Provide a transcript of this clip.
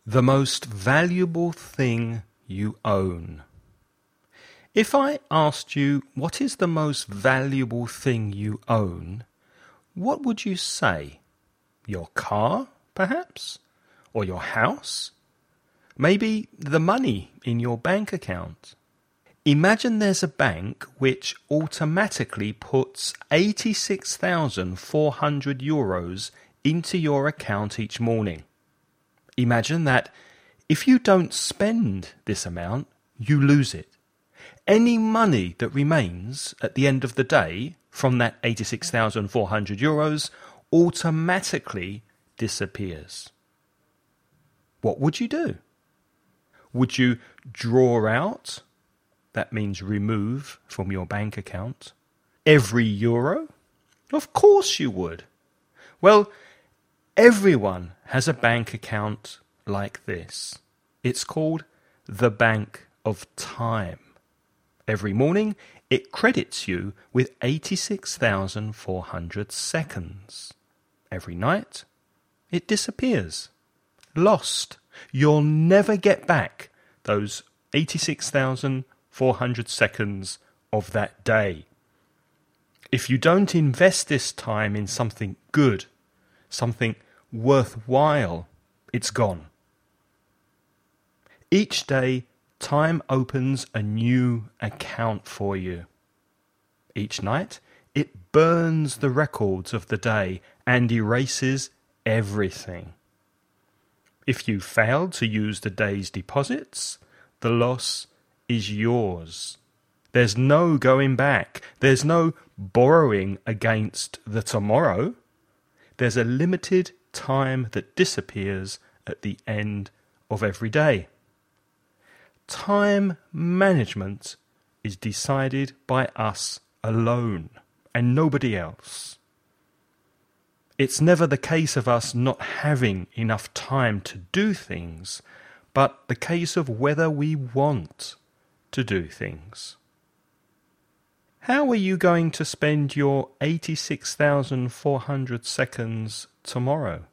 The most valuable thing you own. If I asked you what is the most valuable thing you own, what would you say? Your car, perhaps? Or your house? Maybe the money in your bank account? Imagine there's a bank which automatically puts 86,400 euros into your account each morning. Imagine that if you don't spend this amount, you lose it. Any money that remains at the end of the day from that 86,400 euros automatically disappears. What would you do? Would you draw out, that means remove from your bank account, every euro? Of course you would. Well, everyone has a bank account like this. It's called the Bank of Time. Every morning, it credits you with 86,400 seconds. Every night, it disappears. Lost. You'll never get back those 86,400 seconds of that day. If you don't invest this time in something good, something worthwhile, it's gone. Each day, time opens a new account for you. Each night, it burns the records of the day and erases everything. If you fail to use the day's deposits, the loss is yours. There's no going back. There's no borrowing against the tomorrow. There's a limited time that disappears at the end of every day. Time management is decided by us alone and nobody else. It's never the case of us not having enough time to do things, but the case of whether we want to do things. How are you going to spend your 86,400 seconds tomorrow?